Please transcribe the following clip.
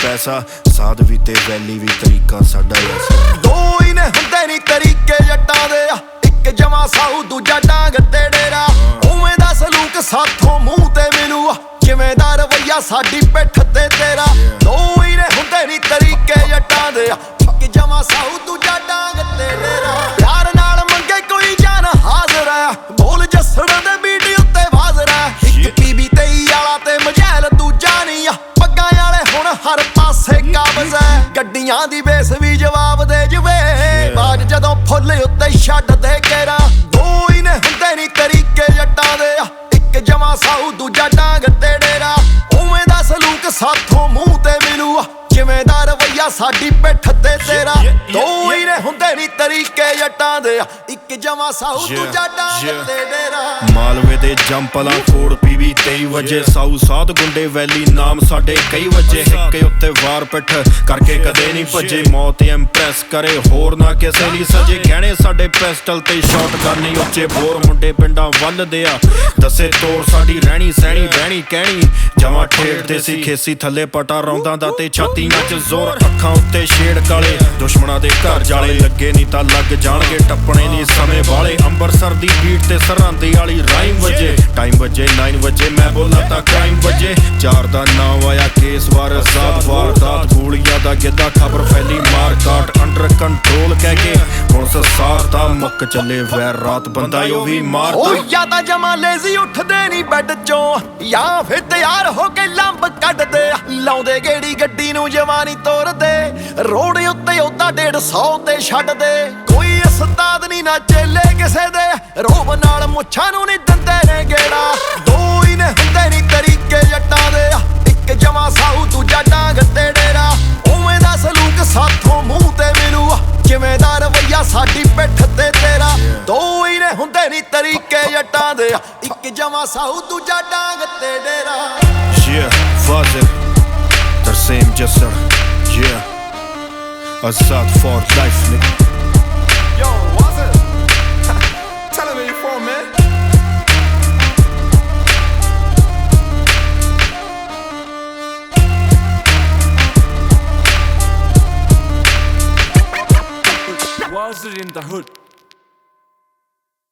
ਪੈਸਾ, ਸਾਧ ਵੀ ਤੇ ਵੈਲੀ ਵੀ ਤਰੀਕਾ ਸਾਡਾ ਐਸਾ। ਦੋ ਹੀ ਨੇ ਹੁੰਦੇ ਨੀ ਤਰੀਕੇ ਜੱਟਾਂ ਦੇ, ਇੱਕ ਜਮਾ ਸਾਊ ਦੂਜਾ ਡਾਂਗ ਤੇ ਡੇਰਾ। ਉਵੇਂ ਦਾ ਸਲੂਕ ਸਾਥੋਂ ਮੂੰਹ ਤੇ ਮਿਲੂ, ਜਿਵੇਂ ਦਾ ਰਵੱਈਆ ਸਾਡੀ ਪਿੱਠ ਤੇ ਤੇਰਾ। ਦੋ ਹੀ ਨੇ ਹੁੰਦੇ ਨੀ ਤਰੀਕੇ ਜੱਟਾਂ ਦੇ, ਇੱਕ ਜਮਾ ਸਾਊ ਦੂਜਾ ਡਾਂਗ ਤੇ ਡੇਰਾ। ਪਿਆਰ ਨਾਲ ਮੰਗੇ ਕੋਈ ਜਾਨ ਹਾਜ਼ਰ ਆ, ਬੋਲ ਜੱਸੜ ਦੇ ਬੀਟ ਉੱਤੇ ਬਾਜ਼ਰ ਆ। ਇੱਕ ਪੀਬੀ 23 ਵਾਲਾ ਤੇ ਮਜੈਲ ਦੂਜਾ ਨਹੀਂ ਆ, ਪੱਗਾਂ ਵਾਲੇ ਹੁਣ ਹਰ ਪਾਸੇ ਕਾਬਜ਼ ਐ। ਗੱਡੀਆਂ ਦੀ ਬੇਸ ਵੀ ਜਵਾਬ ਦੇ ਜਵੇ, ਬਾਜ ਜਦੋਂ ਫੁੱਲ ਉੱਤੇ ਛੱਡ ਦੇ ਕੇਰਾ। ਦੋ ਹੀ ਨੇ ਹੁੰਦੇ ਨੀ ਤਰੀਕੇ ਜੱਟਾਂ ਦੇ, ਇੱਕ ਜਮਾ ਸਾਊ ਦੂਜਾ ਡਾਂਗ ਤੇ ਡੇਰਾ। ਉਵੇਂ ਦਾ ਸਲੂਕ ਸਾਥੋਂ ਮੂੰਹ ਤੇ ਮਿਲੂ, ਜਿਵੇਂ ਦਾ ਰਵੱਈਆ ਸਾਡੀ ਪਿੱਠ ਤੇ ਤੇਰਾ। ਦੋ ਹੀ ਨੇ ਹੁੰਦੇ ਨੀ ਤਰੀਕੇ ਜੱਟਾਂ ਦੇ, ਇੱਕ ਜਮਾ ਸਾਊ ਦੂਜਾ ਡਾਂਗ ਤੇ ਡੇਰਾ। ਮਾਲਵੇ ਦੇ ਜੰਪਲਾਂ ਕੋੜ ਪੀਵੀ 23 ਵਜੇ, ਸਾਊ ਸਾਧ ਗੁੰਡੇ ਵੈਲੀ ਨਾਮ ਸਾਡੇ ਕਈ ਵਜੇ। ਹਿੱਕੇ ਉੱਤੇ ਵਾਰ ਪਿੱਠ ਕਰਕੇ ਕਦੇ ਨਹੀਂ ਭੱਜੇ, ਮੌਤ ਇੰਪ੍ਰੈਸ ਕਰੇ ਹੋਰ ਨਾ ਕਿਸੇ ਲਈ ਸਜੇ। ਗਹਿਣੇ ਸਾਡੇ ਪਿਸਟਲ ਤੇ ਸ਼ਾਟ ਕਰਨੀ ਉੱਚੇ ਬੋਰ, ਮੁੰਡੇ ਪਿੰਡਾਂ ਵੱਲਦੇ ਆ ਦੱਸੇ ਤੋਰ ਸਾਡੀ ਰਹਿਣੀ ਸਹਿਣੀ ਬਹਿਣੀ ਕਹਿਣੀ। ਜਮਾਂ ਠੇਡਦੇ ਸੀ ਖੇਸੀ ਥੱਲੇ ਪਟਾ ਰੌਂਦਾਂ ਦਾ ਤੇ ਛਾਤੀ ਚ ਜ਼ੋਰ। ਅੱਖਾਂ ਉੱਤੇ ਸ਼ੇਡ ਕਾਲੇ, ਦੁਸ਼ਮਣਾਂ ਦੇ ਘਰ ਜਾਲੇ, ਲੱਗੇ ਨਹੀਂ ਤਾਂ ਲੱਗ ਜਾਣਗੇ ਟੱਪਣੇ ਨਹੀਂ ਸਮੇਂ ਵਾਲੇ। ਅੰਬਰਸਰ ਦੀ ਬੀਟ ਤੇ ਸਰਹੰਦੀ ਵਾਲੀ ਰਾਈਮ ਵਜੇ, ਟਾਈਮ ਵਜੇ 9 ਵਜੇ ਮੈਂ ਬੋਲਾਂ ਤਾਂ ਕ੍ਰਾਈਮ ਵਜੇ। 4 ਦਾ ਨਾਮ ਆਇਆ ਕੇਸ ਵਾਰਦਾਤ, ਵਾਰਦਾਤ ਗੋਲੀਆਂ ਦਾ ਗਿੱਧਾ, ਖਬਰ ਫੈਲੀ ਮਾਰ ਕਾਟ ਅੰਡਰ ਕੰਟਰੋਲ ਕਹਿ ਕੇ। ਹੁਣ ਸਸਾਰ ਤਾਂ ਮੁੱਕ ਚੱਲੇ ਵੈਰ ਰਾਤ, ਬੰਦਾ ਉਹ ਵੀ ਮਾਰਦਾ। ਉਹ ਜਾਂ ਤਾਂ ਜਮਾ ਲੇਜ਼ੀ ਉੱਠਦੇ ਨਹੀਂ ਬੈੱਡ ਚੋਂ, ਜਾਂ ਫਿਰ ਤਿਆਰ ਹੋ ਕੇ ਲੰਬ ਕੱਢਦੇ। ਲਾਉਂਦੇ ਗੇੜੀ ਗੱਡੀ ਨੂੰ ਜਵਾਨੀ ਤੋਰਦੇ, ਰੋਡ ਉੱਤੇ ਉਹਦਾ 150 ਤੇ ਛੱਡਦੇ। ਕੋਈ ਉਸਤਾਦ ਨਹੀਂ ਨਾ ਚੇਲੇ ਕਿਸੇ ਦੇ, ਰੋਬ ਨਾਲ ਮੁੱਛਾਂ ਨੂੰ ਨਹੀਂ ਦਿੰਦੇ ਨੇ ਗੇੜਾ। ਦੋ ਹੀ ਨੇ ਹੁੰਦੇ ਨੀ ਤਰੀਕੇ ਜੱਟਾਂ ਦੇ, ਇੱਕ ਜਮਾ ਸਾਊ ਦੂਜਾ ਡਾਂਗ ਤੇ ਡੇਰਾ। ਉਵੇਂ ਦਾ ਸਲੂਕ ਸਾਥੋਂ ਮੂੰਹ ਤੇ ਮਿਲੂ, ਜਿਵੇਂ ਦਾ ਰਵੱਈਆ ਸਾਡੀ ਪਿੱਠ ਤੇ ਤੇਰਾ। ਦੋ ਹੀ ਨੇ ਹੁੰਦੇ ਨੀ ਤਰੀਕੇ ਜੱਟਾਂ ਦੇ, ਇੱਕ ਜਮਾ ਸਾਊ ਦੂਜਾ ਡਾਂਗ ਤੇ ਡੇਰਾ। Fazil, Tarsim Jasser, yeah, Azad for life, nigga. Yo, what's it? Tell him where you from, man. Was it in the hood?